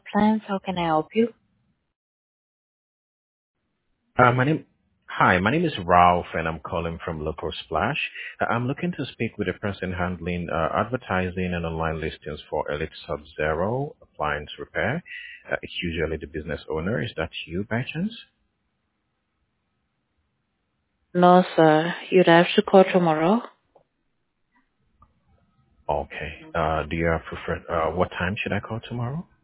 Plans. How can I help you? Uh, my name, my name is Ralph, and I'm calling from Local Splash. I'm looking to speak with the person handling advertising and online listings for Elite Sub-Zero appliance repair. It's usually the business owner. Is that you, by chance? No, sir. You'd have to call tomorrow. Okay. Do you have preferred? What time should I call tomorrow?